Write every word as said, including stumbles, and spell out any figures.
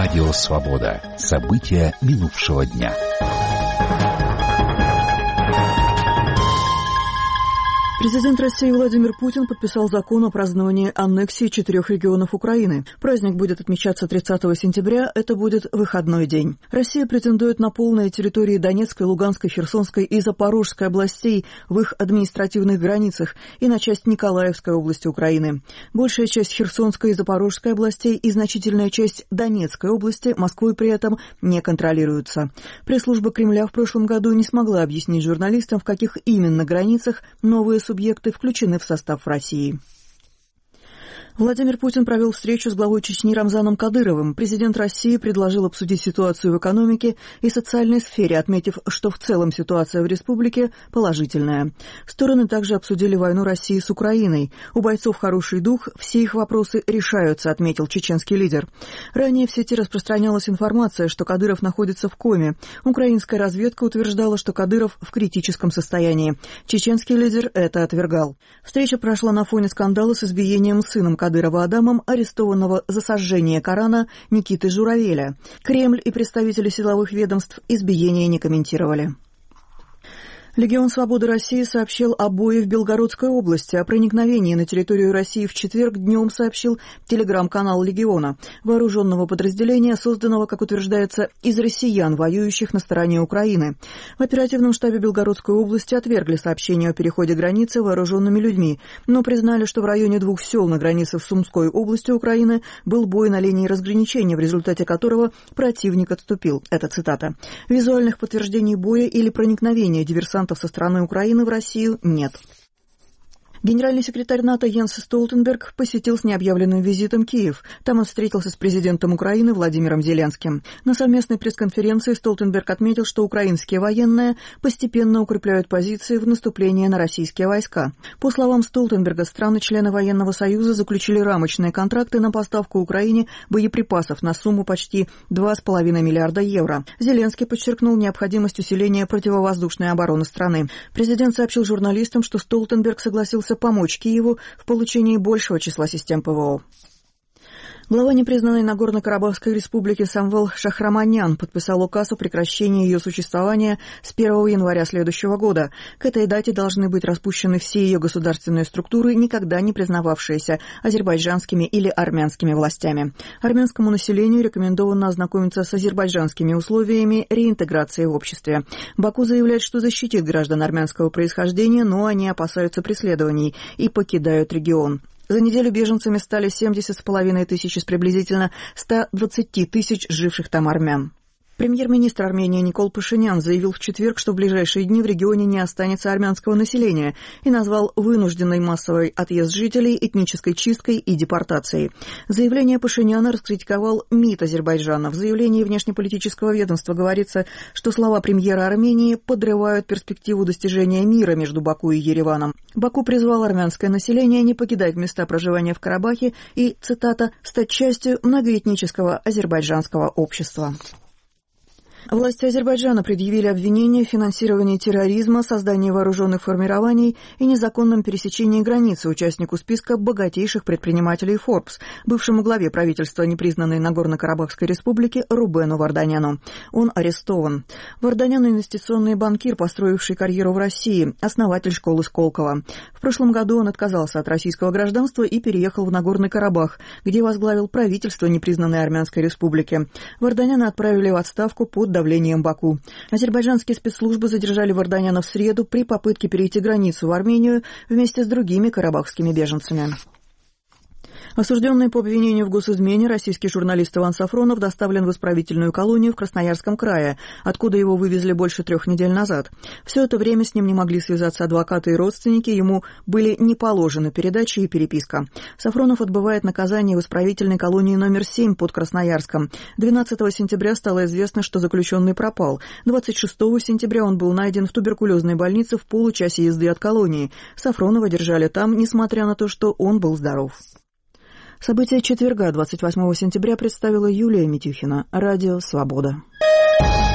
Радио «Свобода». События минувшего дня. Президент России Владимир Путин подписал закон о праздновании аннексии четырех регионов Украины. Праздник будет отмечаться тридцатого сентября, это будет выходной день. Россия претендует на полные территории Донецкой, Луганской, Херсонской и Запорожской областей в их административных границах и на часть Николаевской области Украины. Большая часть Херсонской и Запорожской областей и значительная часть Донецкой области Москвой при этом не контролируются. Пресс-служба Кремля в прошлом году не смогла объяснить журналистам, в каких именно границах новые субъекты включены в состав России. Владимир Путин провел встречу с главой Чечни Рамзаном Кадыровым. Президент России предложил обсудить ситуацию в экономике и социальной сфере, отметив, что в целом ситуация в республике положительная. Стороны также обсудили войну России с Украиной. У бойцов хороший дух, все их вопросы решаются, отметил чеченский лидер. Ранее в сети распространялась информация, что Кадыров находится в коме. Украинская разведка утверждала, что Кадыров в критическом состоянии. Чеченский лидер это отвергал. Встреча прошла на фоне скандала с избиением сыном Кадырова. Кадырова Адамом, арестованного за сожжение Корана Никиты Журавеля. Кремль и представители силовых ведомств избиения не комментировали. Легион Свободы России сообщил о бое в Белгородской области. О проникновении на территорию России в четверг днем сообщил телеграм-канал Легиона, вооруженного подразделения, созданного, как утверждается, из россиян, воюющих на стороне Украины. В оперативном штабе Белгородской области отвергли сообщение о переходе границы вооруженными людьми, но признали, что в районе двух сел на границе с Сумской областью Украины был бой на линии разграничения, в результате которого противник отступил. Это цитата. Визуальных подтверждений боя или проникновения диверсантов со стороны Украины в Россию нет. Генеральный секретарь НАТО Йенс Столтенберг посетил с необъявленным визитом Киев. Там он встретился с президентом Украины Владимиром Зеленским. На совместной пресс-конференции Столтенберг отметил, что украинские военные постепенно укрепляют позиции в наступлении на российские войска. По словам Столтенберга, страны-члены военного союза заключили рамочные контракты на поставку Украине боеприпасов на сумму почти два с половиной миллиарда евро. Зеленский подчеркнул необходимость усиления противовоздушной обороны страны. Президент сообщил журналистам, что Столтенберг согласился помочь Киеву в получении большего числа систем ПВО. Глава непризнанной Нагорно-Карабахской республики Самвел Шахраманян подписал указ о прекращении ее существования с первого января следующего года. К этой дате должны быть распущены все ее государственные структуры, никогда не признававшиеся азербайджанскими или армянскими властями. Армянскому населению рекомендовано ознакомиться с азербайджанскими условиями реинтеграции в обществе. Баку заявляет, что защитит граждан армянского происхождения, но они опасаются преследований и покидают регион. За неделю беженцами стали семьдесят с половиной тысяч из приблизительно ста двадцати тысяч живших там армян. Премьер-министр Армении Никол Пашинян заявил в четверг, что в ближайшие дни в регионе не останется армянского населения, и назвал вынужденный массовый отъезд жителей этнической чисткой и депортацией. Заявление Пашиняна раскритиковал МИД Азербайджана. В заявлении внешнеполитического ведомства говорится, что слова премьера Армении подрывают перспективу достижения мира между Баку и Ереваном. Баку призвал армянское население не покидать места проживания в Карабахе и, цитата, «стать частью многоэтнического азербайджанского общества». Власти Азербайджана предъявили обвинения в финансировании терроризма, создании вооруженных формирований и незаконном пересечении границы участнику списка богатейших предпринимателей Forbes, бывшему главе правительства непризнанной Нагорно-Карабахской республики Рубену Варданяну. Он арестован. Варданян – инвестиционный банкир, построивший карьеру в России, основатель школы Сколково. В прошлом году он отказался от российского гражданства и переехал в Нагорный Карабах, где возглавил правительство непризнанной Армянской республики. Варданяна отправили в отставку под давлением Баку. Азербайджанские спецслужбы задержали Варданяна в среду при попытке перейти границу в Армению вместе с другими карабахскими беженцами. Осужденный по обвинению в госизмене российский журналист Иван Сафронов доставлен в исправительную колонию в Красноярском крае, откуда его вывезли больше трех недель назад. Все это время с ним не могли связаться адвокаты и родственники, ему были не положены передачи и переписка. Сафронов отбывает наказание в исправительной колонии номер семь под Красноярском. двенадцатого сентября стало известно, что заключенный пропал. двадцать шестого сентября он был найден в туберкулезной больнице в получасе езды от колонии. Сафронова держали там, несмотря на то, что он был здоров. События четверга, двадцать восьмого сентября, представила Юлия Митюхина. Радио «Свобода».